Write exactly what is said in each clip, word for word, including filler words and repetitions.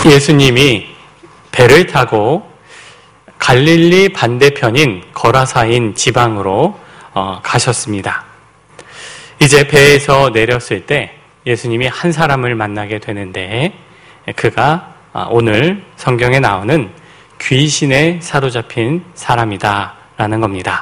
예수님이 배를 타고 갈릴리 반대편인 거라사인 지방으로 어, 가셨습니다. 이제 배에서 내렸을 때 예수님이 한 사람을 만나게 되는데 그가 오늘 성경에 나오는 귀신에 사로잡힌 사람이다 라는 겁니다.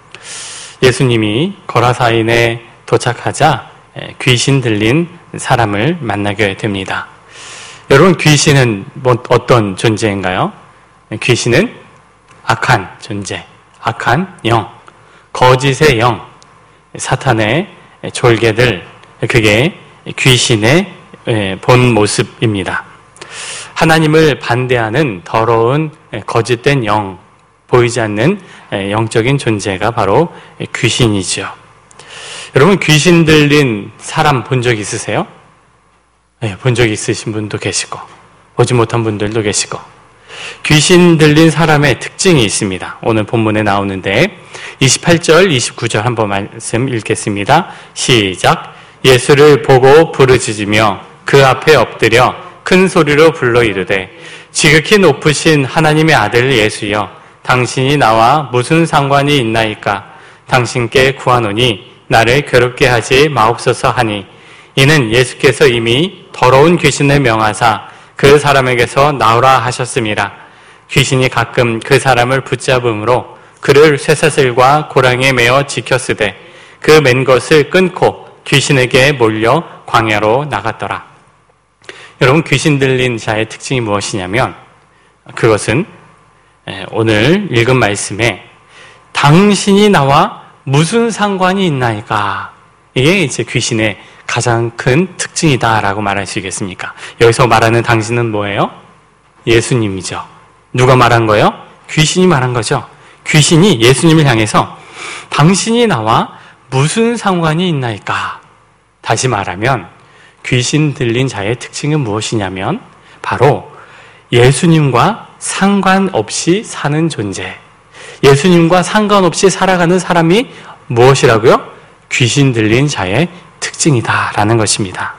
예수님이 거라사인에 도착하자 귀신 들린 사람을 만나게 됩니다. 여러분, 귀신은 뭐 어떤 존재인가요? 귀신은 악한 존재, 악한 영, 거짓의 영, 사탄의 졸개들, 그게 귀신의 본 모습입니다. 하나님을 반대하는 더러운 거짓된 영, 보이지 않는 영적인 존재가 바로 귀신이죠. 여러분, 귀신 들린 사람 본 적 있으세요? 네, 본 적 있으신 분도 계시고 보지 못한 분들도 계시고. 귀신 들린 사람의 특징이 있습니다. 오늘 본문에 나오는데 이십팔 절, 이십구 절 한번 말씀 읽겠습니다. 시작. 예수를 보고 부르짖으며 그 앞에 엎드려 큰 소리로 불러 이르되 지극히 높으신 하나님의 아들 예수여, 당신이 나와 무슨 상관이 있나이까? 당신께 구하노니 나를 괴롭게 하지 마옵소서 하니, 이는 예수께서 이미 더러운 귀신을 명하사 그 사람에게서 나오라 하셨습니다. 귀신이 가끔 그 사람을 붙잡음으로 그를 쇠사슬과 고랑이에 매어 지켰으되 그 맨 것을 끊고 귀신에게 몰려 광야로 나갔더라. 여러분, 귀신 들린 자의 특징이 무엇이냐면 그것은 오늘 읽은 말씀에 당신이 나와 무슨 상관이 있나이까, 이게 이제 귀신의 가장 큰 특징이다라고 말할 수 있겠습니까? 여기서 말하는 당신은 뭐예요? 예수님이죠. 누가 말한 거예요? 귀신이 말한 거죠. 귀신이 예수님을 향해서 당신이 나와 무슨 상관이 있나이까? 다시 말하면 귀신 들린 자의 특징은 무엇이냐면 바로 예수님과 상관없이 사는 존재, 예수님과 상관없이 살아가는 사람이 무엇이라고요? 귀신 들린 자의 특징이다라는 것입니다.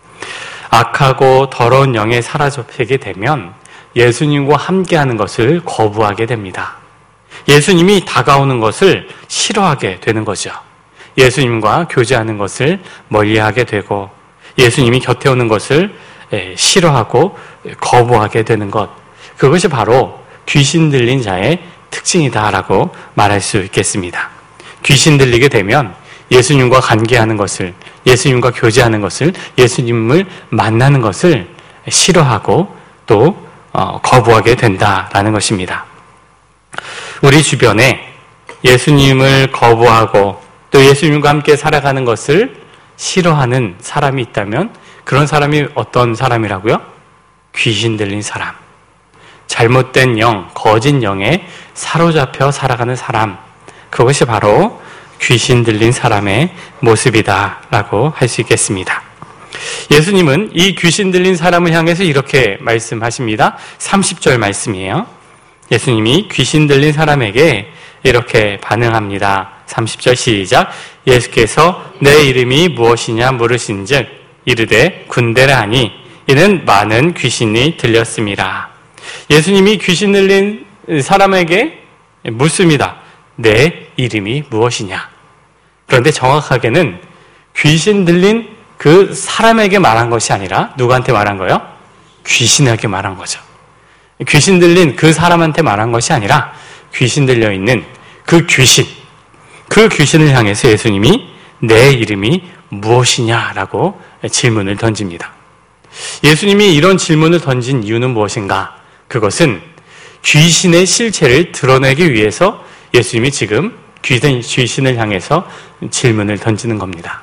악하고 더러운 영에 사로잡히게 되면 예수님과 함께하는 것을 거부하게 됩니다. 예수님이 다가오는 것을 싫어하게 되는 거죠. 예수님과 교제하는 것을 멀리하게 되고 예수님이 곁에 오는 것을 싫어하고 거부하게 되는 것, 그것이 바로 귀신 들린 자의 특징이다라고 말할 수 있겠습니다. 귀신 들리게 되면 예수님과 관계하는 것을, 예수님과 교제하는 것을, 예수님을 만나는 것을 싫어하고 또 거부하게 된다라는 것입니다. 우리 주변에 예수님을 거부하고 또 예수님과 함께 살아가는 것을 싫어하는 사람이 있다면 그런 사람이 어떤 사람이라고요? 귀신 들린 사람, 잘못된 영, 거짓 영에 사로잡혀 살아가는 사람, 그것이 바로 귀신 들린 사람의 모습이다라고 할 수 있겠습니다. 예수님은 이 귀신 들린 사람을 향해서 이렇게 말씀하십니다. 삼십 절 말씀이에요. 예수님이 귀신 들린 사람에게 이렇게 반응합니다. 삼십 절 시작. 예수께서 내 이름이 무엇이냐 물으신즉 이르되 군대라 하니 이는 많은 귀신이 들렸습니다. 예수님이 귀신 들린 사람에게 묻습니다. 내 이름이 무엇이냐? 그런데 정확하게는 귀신 들린 그 사람에게 말한 것이 아니라 누구한테 말한 거예요? 귀신에게 말한 거죠. 귀신 들린 그 사람한테 말한 것이 아니라 귀신 들려 있는 그 귀신, 그 귀신을 향해서 예수님이 내 이름이 무엇이냐라고 질문을 던집니다. 예수님이 이런 질문을 던진 이유는 무엇인가? 그것은 귀신의 실체를 드러내기 위해서 예수님이 지금 귀신을 향해서 질문을 던지는 겁니다.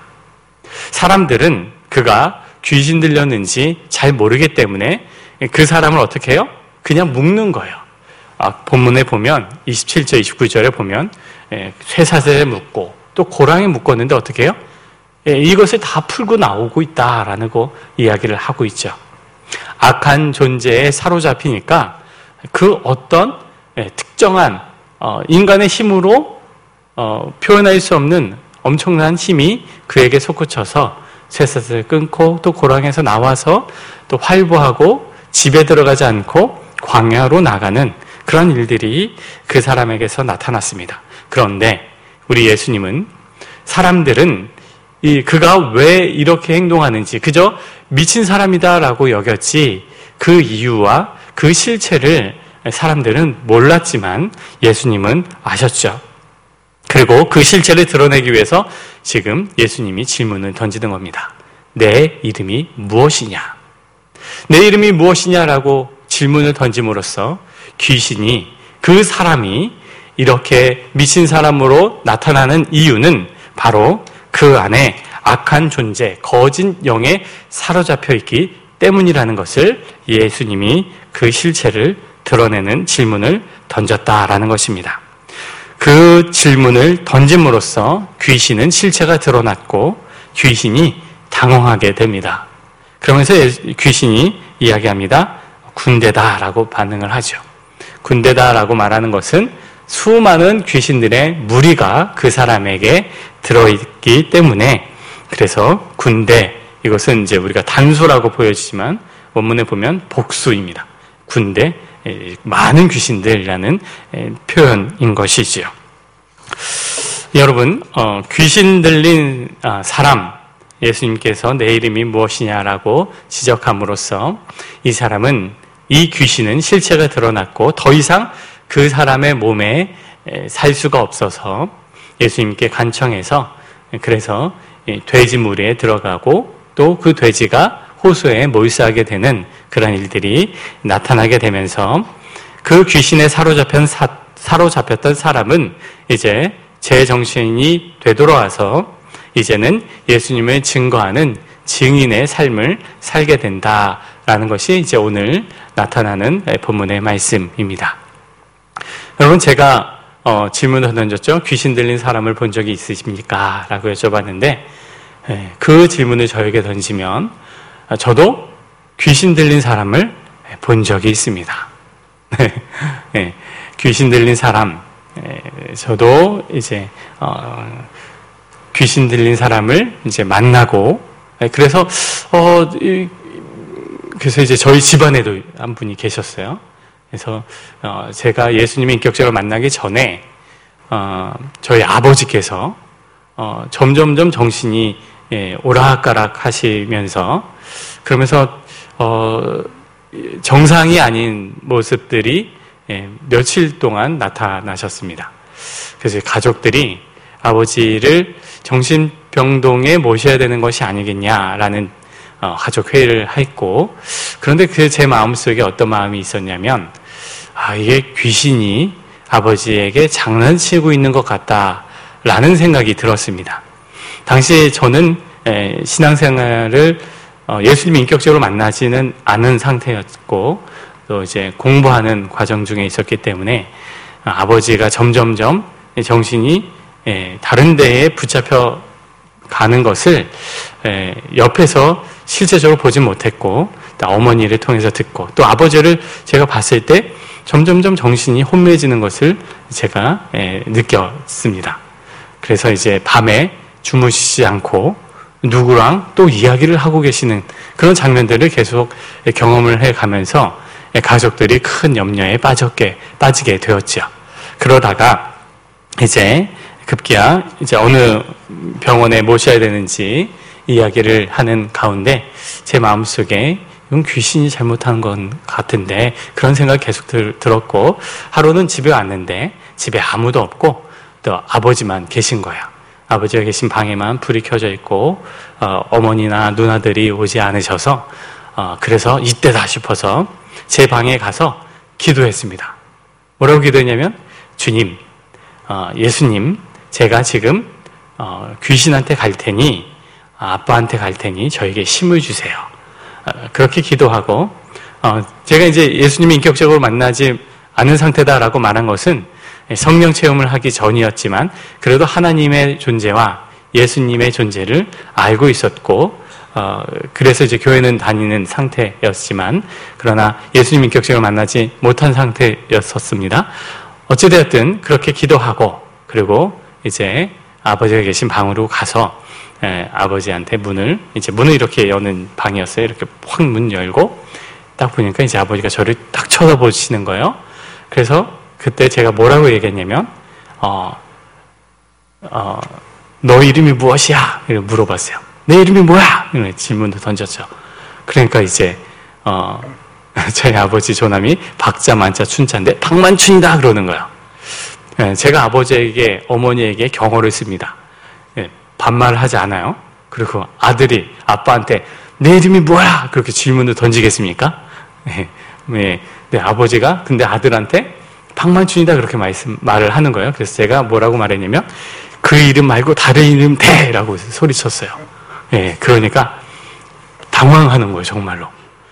사람들은 그가 귀신 들렸는지 잘 모르기 때문에 그 사람을 어떻게 해요? 그냥 묶는 거예요. 아, 본문에 보면 이십칠 절, 이십구 절에 보면 예, 쇠사슬에 묶고 또 고랑에 묶었는데 어떻게 해요? 예, 이것을 다 풀고 나오고 있다라는 거 이야기를 하고 있죠. 악한 존재에 사로잡히니까 그 어떤 예, 특정한 어, 인간의 힘으로 어, 표현할 수 없는 엄청난 힘이 그에게 솟구쳐서 쇠사슬을 끊고 또 고랑에서 나와서 또 활보하고 집에 들어가지 않고 광야로 나가는 그런 일들이 그 사람에게서 나타났습니다. 그런데 우리 예수님은 사람들은 이 그가 왜 이렇게 행동하는지 그저 미친 사람이다라고 여겼지 그 이유와 그 실체를 사람들은 몰랐지만 예수님은 아셨죠. 그리고 그 실체를 드러내기 위해서 지금 예수님이 질문을 던지는 겁니다. 내 이름이 무엇이냐? 내 이름이 무엇이냐라고 질문을 던짐으로써 귀신이 그 사람이 이렇게 미친 사람으로 나타나는 이유는 바로 그 안에 악한 존재, 거짓 영에 사로잡혀 있기 때문이라는 것을 예수님이 그 실체를 드러내는 질문을 던졌다라는 것입니다. 그 질문을 던짐으로써 귀신은 실체가 드러났고 귀신이 당황하게 됩니다. 그러면서 귀신이 이야기합니다. 군대다라고 반응을 하죠. 군대다라고 말하는 것은 수많은 귀신들의 무리가 그 사람에게 들어있기 때문에 그래서 군대, 이것은 이제 우리가 단수라고 보여지지만 원문에 보면 복수입니다. 군대, 많은 귀신들이라는 표현인 것이지요. 여러분, 어, 귀신 들린 사람, 예수님께서 내 이름이 무엇이냐라고 지적함으로써 이 사람은 이 귀신은 실체가 드러났고 더 이상 그 사람의 몸에 살 수가 없어서 예수님께 간청해서 그래서 돼지 무리에 들어가고 또 그 돼지가 호수에 몰수하게 되는 그런 일들이 나타나게 되면서 그 귀신에 사로잡힌 사, 사로잡혔던 사람은 이제 제정신이 되돌아와서 이제는 예수님을 증거하는 증인의 삶을 살게 된다라는 것이 이제 오늘 나타나는 본문의 말씀입니다. 여러분, 제가 어, 질문을 던졌죠. 귀신 들린 사람을 본 적이 있으십니까? 라고 여쭤봤는데 예, 그 질문을 저에게 던지면 저도 귀신 들린 사람을 본 적이 있습니다. 예, 귀신 들린 사람, 예, 저도 이제 어, 귀신 들린 사람을 이제 만나고 예, 그래서 어, 이, 그래서 이제 저희 집안에도 한 분이 계셨어요. 그래서 어, 제가 예수님의 인격적으로 만나기 전에 어, 저희 아버지께서 어, 점점점 정신이 예, 오락가락 하시면서 그러면서 어, 정상이 아닌 모습들이 예, 며칠 동안 나타나셨습니다. 그래서 가족들이 아버지를 정신병동에 모셔야 되는 것이 아니겠냐라는 어, 가족 회의를 했고, 그런데 그 제 마음속에 어떤 마음이 있었냐면 아, 이게 귀신이 아버지에게 장난치고 있는 것 같다라는 생각이 들었습니다. 당시 저는 에, 신앙생활을 어, 예수님이 인격적으로 만나지는 않은 상태였고 또 이제 공부하는 과정 중에 있었기 때문에 어, 아버지가 점점점 정신이 에, 다른 데에 붙잡혀 가는 것을 에, 옆에서 실제적으로 보진 못했고 또 어머니를 통해서 듣고 또 아버지를 제가 봤을 때 점점점 정신이 혼미해지는 것을 제가 에, 느꼈습니다. 그래서 이제 밤에 주무시지 않고 누구랑 또 이야기를 하고 계시는 그런 장면들을 계속 경험을 해가면서 가족들이 큰 염려에 빠졌게, 빠지게 되었죠. 그러다가 이제 급기야 이제 어느 병원에 모셔야 되는지 이야기를 하는 가운데 제 마음속에 이건 귀신이 잘못한 건 같은데 그런 생각이 계속 들, 들었고 하루는 집에 왔는데 집에 아무도 없고 또 아버지만 계신 거야. 아버지가 계신 방에만 불이 켜져 있고 어, 어머니나 누나들이 오지 않으셔서 어, 그래서 이때다 싶어서 제 방에 가서 기도했습니다. 뭐라고 기도했냐면 주님, 어, 예수님, 제가 지금 어, 귀신한테 갈 테니 아빠한테 갈 테니 저에게 힘을 주세요. 어, 그렇게 기도하고 어, 제가 이제 예수님이 인격적으로 만나지 않은 상태다라고 말한 것은 성령 체험을 하기 전이었지만 그래도 하나님의 존재와 예수님의 존재를 알고 있었고 어, 그래서 이제 교회는 다니는 상태였지만 그러나 예수님 인격적으로 만나지 못한 상태였었습니다. 어찌되었든 그렇게 기도하고 그리고 이제 아버지가 계신 방으로 가서 에, 아버지한테 문을 이제 문을 이렇게 여는 방이었어요. 이렇게 확 문 열고 딱 보니까 이제 아버지가 저를 딱 쳐다보시는 거예요. 그래서 그때 제가 뭐라고 얘기했냐면, 어, 어, 너 이름이 무엇이야? 이렇게 물어봤어요. 내 이름이 뭐야? 이런 질문도 던졌죠. 그러니까 이제, 어, 저희 아버지 조남이 박자, 만자, 춘자인데, 박만춘이다! 그러는 거예요. 예, 제가 아버지에게, 어머니에게 경어를 씁니다. 예, 반말을 하지 않아요. 그리고 아들이 아빠한테 내 이름이 뭐야? 그렇게 질문을 던지겠습니까? 예, 예, 네, 아버지가 근데 아들한테 박만춘이다 그렇게 말씀, 말을 하는 거예요. 그래서 제가 뭐라고 말했냐면 그 이름 말고 다른 이름 대! 라고 소리쳤어요. 예, 그러니까 당황하는 거예요. 정말로.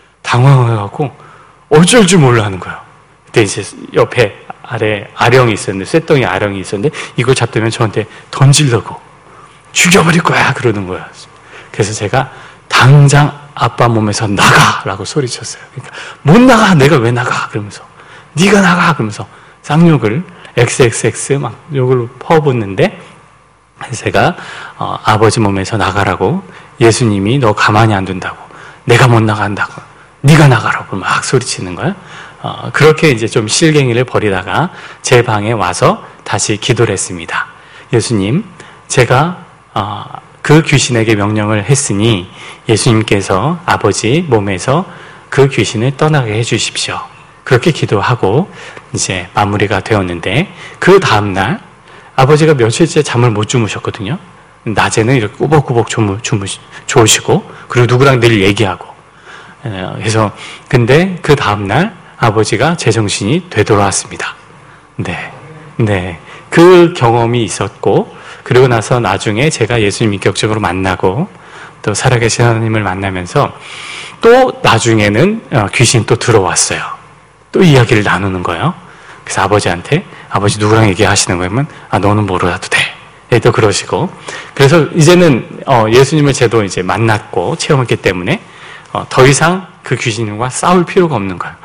당황해갖고 어쩔 줄 몰라 하는 거예요. 그때 이제 옆에 아래 아령이 있었는데, 쇳덩이 아령이 있었는데 이걸 잡더면 저한테 던지려고 죽여버릴 거야 그러는 거예요. 그래서 제가 당장 아빠 몸에서 나가라고 소리쳤어요. 그러니까 못 나가. 내가 왜 나가? 그러면서 네가 나가 그러면서 쌍욕을 엑스엑스엑스 막 욕을 퍼붓는데, 제가 어, 아버지 몸에서 나가라고, 예수님이 너 가만히 안 둔다고, 내가 못 나간다고, 네가 나가라고 막 소리치는 거예요. 어, 그렇게 이제 좀 실갱이를 벌이다가 제 방에 와서 다시 기도를 했습니다. 예수님, 제가 어, 그 귀신에게 명령을 했으니 예수님께서 아버지 몸에서 그 귀신을 떠나게 해주십시오. 그렇게 기도하고 이제 마무리가 되었는데, 그 다음날 아버지가 며칠째 잠을 못 주무셨거든요. 낮에는 이렇게 꾸벅꾸벅 주무, 주무시, 좋으시고, 그리고 누구랑 늘 얘기하고. 그래서, 근데 그 다음날 아버지가 제정신이 되돌아왔습니다. 네. 네. 그 경험이 있었고, 그리고 나서 나중에 제가 예수님 인격적으로 만나고, 또 살아계신 하나님을 만나면서, 또 나중에는 귀신이 또 들어왔어요. 또 이야기를 나누는 거예요. 그래서 아버지한테, 아버지 누구랑 얘기하시는 거면, 아, 너는 모르어도 돼. 네, 또 그러시고. 그래서 이제는, 어, 예수님을 저도 이제 만났고, 체험했기 때문에, 어, 더 이상 그 귀신과 싸울 필요가 없는 거예요.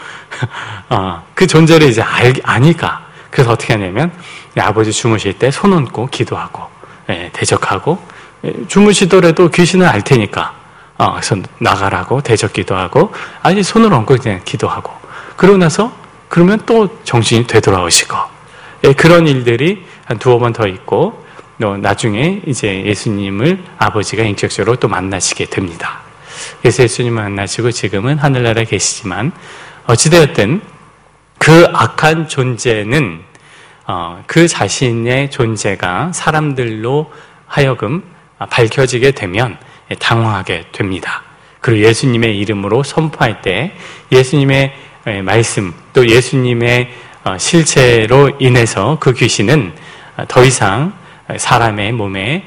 어, 그 존재를 이제 알, 아니까. 그래서 어떻게 하냐면, 아버지 주무실 때 손 얹고 기도하고, 예, 대적하고, 예, 주무시더라도 귀신을 알 테니까, 어, 그래서 나가라고 대적 기도하고, 아니, 손을 얹고 그냥 기도하고, 그러고 나서, 그러면 또 정신이 되돌아오시고, 예, 그런 일들이 한 두어 번 더 있고, 또 나중에 이제 예수님을 아버지가 인격적으로 또 만나시게 됩니다. 그래서 예수님을 만나시고 지금은 하늘나라에 계시지만, 어찌되었든 그 악한 존재는 어, 그 자신의 존재가 사람들로 하여금 밝혀지게 되면 당황하게 됩니다. 그리고 예수님의 이름으로 선포할 때 예수님의 말씀, 또 예수님의 실체로 인해서 그 귀신은 더 이상 사람의 몸에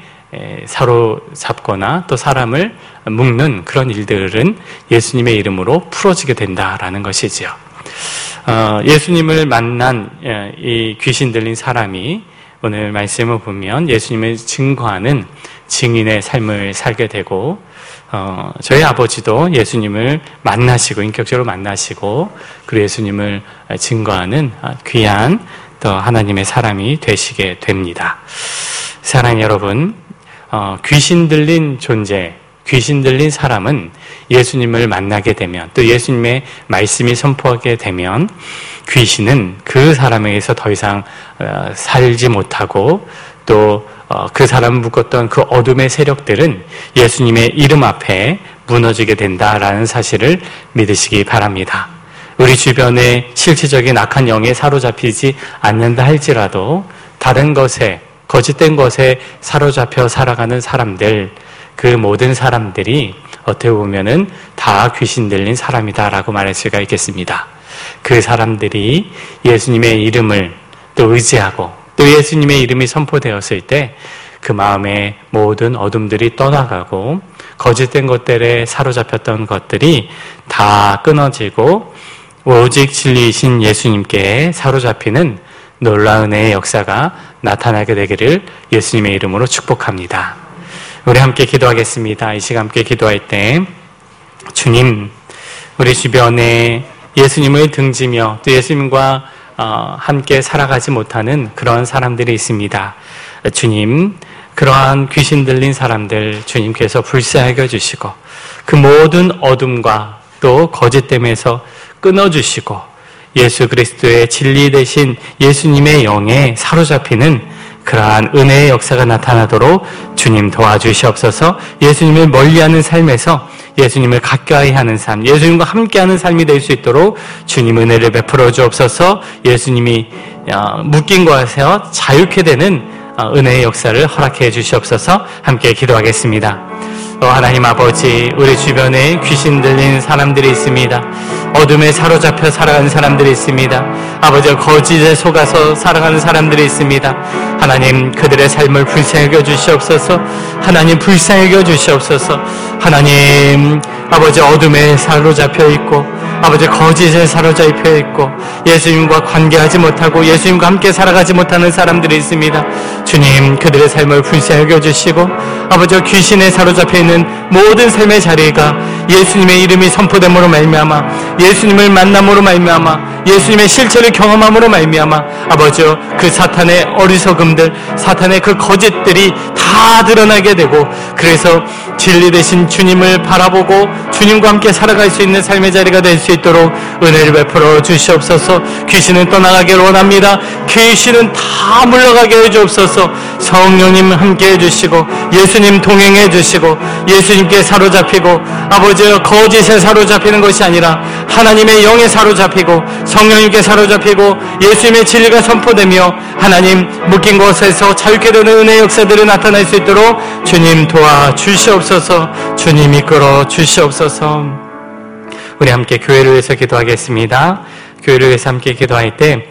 사로잡거나 또 사람을 묶는 그런 일들은 예수님의 이름으로 풀어지게 된다라는 것이지요. 어, 예수님을 만난 이 귀신 들린 사람이 오늘 말씀을 보면 예수님을 증거하는 증인의 삶을 살게 되고, 어, 저희 아버지도 예수님을 만나시고 인격적으로 만나시고 그리고 예수님을 증거하는 귀한 또 하나님의 사람이 되시게 됩니다. 사랑하는 여러분, 어, 귀신 들린 존재, 귀신 들린 사람은 예수님을 만나게 되면, 또 예수님의 말씀이 선포하게 되면 귀신은 그 사람에게서 더 이상 살지 못하고, 또 그 사람을 묶었던 그 어둠의 세력들은 예수님의 이름 앞에 무너지게 된다라는 사실을 믿으시기 바랍니다. 우리 주변에 실질적인 악한 영에 사로잡히지 않는다 할지라도 다른 것에, 거짓된 것에 사로잡혀 살아가는 사람들, 그 모든 사람들이 어떻게 보면은 다 귀신 들린 사람이다라고 말할 수가 있겠습니다. 그 사람들이 예수님의 이름을 또 의지하고 또 예수님의 이름이 선포되었을 때 그 마음의 모든 어둠들이 떠나가고 거짓된 것들에 사로잡혔던 것들이 다 끊어지고 오직 진리이신 예수님께 사로잡히는 놀라운 은혜의 역사가 나타나게 되기를 예수님의 이름으로 축복합니다. 우리 함께 기도하겠습니다. 이 시간 함께 기도할 때 주님, 우리 주변에 예수님을 등지며 또 예수님과 함께 살아가지 못하는 그런 사람들이 있습니다. 주님, 그러한 귀신 들린 사람들 주님께서 불쌍하게 해주시고 그 모든 어둠과 또 거짓됨에서 끊어주시고 예수 그리스도의 진리 되신 예수님의 영에 사로잡히는 그러한 은혜의 역사가 나타나도록 주님 도와주시옵소서. 예수님을 멀리하는 삶에서 예수님을 가까이 하는 삶, 예수님과 함께하는 삶이 될 수 있도록 주님 은혜를 베풀어 주옵소서. 예수님이 묶인 것에서 자유케 되는 은혜의 역사를 허락해 주시옵소서. 함께 기도하겠습니다. 어, 하나님 아버지, 우리 주변에 귀신 들린 사람들이 있습니다. 어둠에 사로잡혀 살아가는 사람들이 있습니다. 아버지, 거짓에 속아서 살아가는 사람들이 있습니다. 하나님, 그들의 삶을 불쌍히 여겨 주시옵소서. 하나님, 불쌍히 여겨 주시옵소서. 하나님, 아버지, 어둠에 사로잡혀 있고 아버지, 거짓에 사로잡혀 있고 예수님과 관계하지 못하고 예수님과 함께 살아가지 못하는 사람들이 있습니다. 주님, 그들의 삶을 불쌍히 여겨주시고 아버지, 귀신에 사로잡혀 있는 모든 삶의 자리가 예수님의 이름이 선포됨으로 말미암아, 예수님을 만남으로 말미암아, 예수님의 실체를 경험함으로 말미암아 아버지, 그 사탄의 어리석음들, 사탄의 그 거짓들이 다 드러나게 되고, 그래서 진리 되신 주님을 바라보고 주님과 함께 살아갈 수 있는 삶의 자리가 될 수 있도록 은혜를 베풀어 주시옵소서. 귀신은 떠나가기를 원합니다. 귀신은 다 물러가게 해주옵소서. 성령님 함께 해주시고 예수님 동행해 주시고 예수님께 사로잡히고 아버지, 거짓에 사로잡히는 것이 아니라 하나님의 영에 사로잡히고 성령님께 사로잡히고 예수님의 진리가 선포되며 하나님 묶인 곳에서 자유케 되는 은혜의 역사들이 나타날 수 있도록 주님 도와주시옵소서. 주님 이끌어 주시옵소서. 우리 함께 교회를 위해서 기도하겠습니다. 교회를 위해서 함께 기도할 때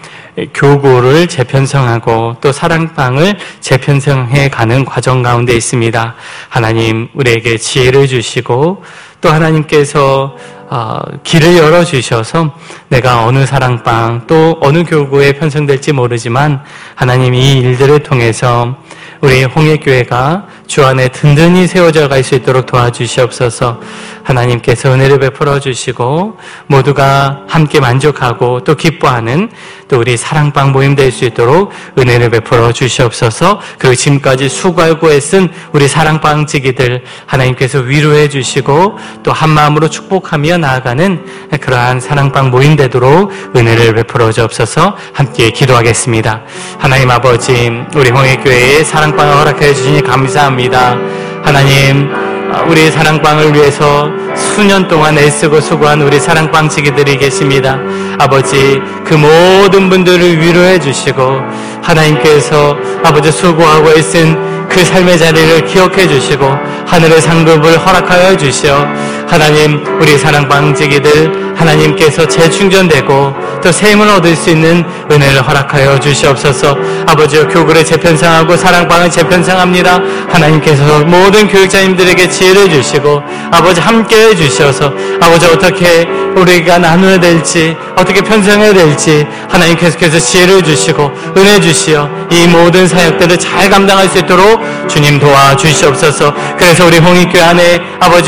교구를 재편성하고 또 사랑방을 재편성해 가는 과정 가운데 있습니다. 하나님, 우리에게 지혜를 주시고 또 하나님께서 어, 길을 열어주셔서 내가 어느 사랑방 또 어느 교구에 편성될지 모르지만 하나님, 이 일들을 통해서 우리 홍해교회가 주 안에 든든히 세워져 갈 수 있도록 도와주시옵소서. 하나님께서 은혜를 베풀어 주시고 모두가 함께 만족하고 또 기뻐하는 또 우리 사랑방 모임 될 수 있도록 은혜를 베풀어 주시옵소서. 그리고 지금까지 수고하고 애쓴 우리 사랑방 지기들 하나님께서 위로해 주시고 또 한마음으로 축복하며 나아가는 그러한 사랑방 모임 되도록 은혜를 베풀어 주옵소서. 함께 기도하겠습니다. 하나님 아버지, 우리 홍해교회에 사랑방을 허락해 주시니 감사합니다. 하나님, 우리 사랑방을 위해서 수년 동안 애쓰고 수고한 우리 사랑방 지기들이 계십니다. 아버지, 그 모든 분들을 위로해 주시고 하나님께서 아버지 수고하고 애쓴 그 삶의 자리를 기억해 주시고 하늘의 상급을 허락하여 주시어 하나님, 우리 사랑방 지기들 하나님께서 재충전되고 또 샘을 얻을 수 있는 은혜를 허락하여 주시옵소서. 아버지, 교구를 재편성하고 사랑방을 재편성합니다. 하나님께서 모든 교육자님들에게 지혜를 주시고 아버지 함께해 주셔서 아버지, 어떻게 우리가 나누어야 될지 어떻게 편성해야 될지 하나님께서 지혜를 주시고 은혜 주시어 이 모든 사역들을 잘 감당할 수 있도록 주님 도와주시옵소서. 그래서 우리 홍익교회 안에 아버지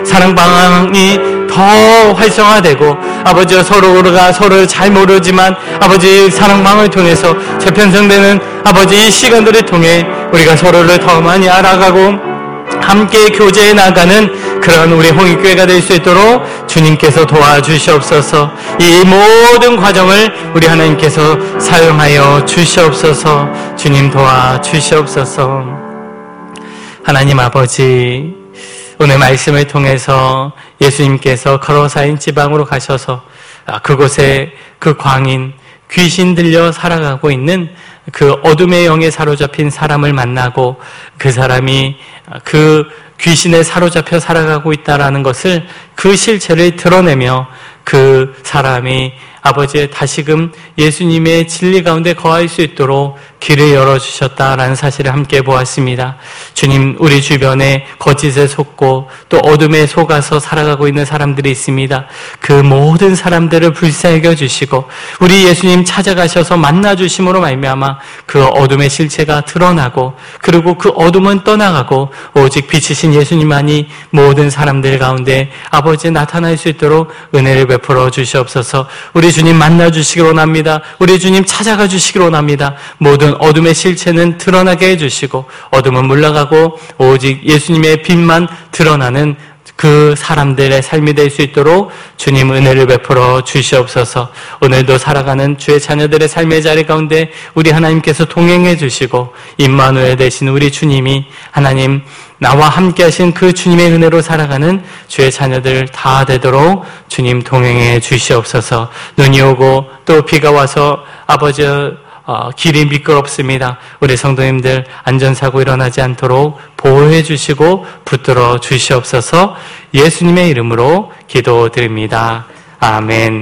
사랑방이 더 활성화되고 아버지, 서로가 서로를 잘 모르지만 아버지 사랑방을 통해서 재편성되는 아버지 이 시간들을 통해 우리가 서로를 더 많이 알아가고 함께 교제해 나가는 그런 우리 홍익교회가 될 수 있도록 주님께서 도와주시옵소서. 이 모든 과정을 우리 하나님께서 사용하여 주시옵소서. 주님 도와주시옵소서. 하나님 아버지, 오늘 말씀을 통해서 예수님께서 거라사인 지방으로 가셔서 그곳에 그 광인, 귀신 들려 살아가고 있는 그 어둠의 영에 사로잡힌 사람을 만나고 그 사람이 그 귀신에 사로잡혀 살아가고 있다라는 것을, 그 실체를 드러내며 그 사람이 아버지의 다시금 예수님의 진리 가운데 거할 수 있도록 길을 열어주셨다라는 사실을 함께 보았습니다. 주님, 우리 주변에 거짓에 속고 또 어둠에 속아서 살아가고 있는 사람들이 있습니다. 그 모든 사람들을 불쌍히 여겨주시고 우리 예수님 찾아가셔서 만나주심으로 말미암아 그 어둠의 실체가 드러나고 그리고 그 어둠은 떠나가고 오직 빛이신 예수님만이 모든 사람들 가운데 아버지 나타날 수 있도록 은혜를 베풀어 주시옵소서. 우리 주님 만나주시기 원합니다. 우리 주님 찾아가 주시기 원합니다. 모든 어둠의 실체는 드러나게 해주시고 어둠은 물러가고 오직 예수님의 빛만 드러나는 그 사람들의 삶이 될 수 있도록 주님 은혜를 베풀어 주시옵소서. 오늘도 살아가는 주의 자녀들의 삶의 자리 가운데 우리 하나님께서 동행해 주시고 임마누엘 되신 우리 주님이 하나님 나와 함께 하신 그 주님의 은혜로 살아가는 주의 자녀들 다 되도록 주님 동행해 주시옵소서. 눈이 오고 또 비가 와서 아버지 어, 길이 미끄럽습니다. 우리 성도님들 안전사고 일어나지 않도록 보호해 주시고 붙들어 주시옵소서. 예수님의 이름으로 기도드립니다. 아멘.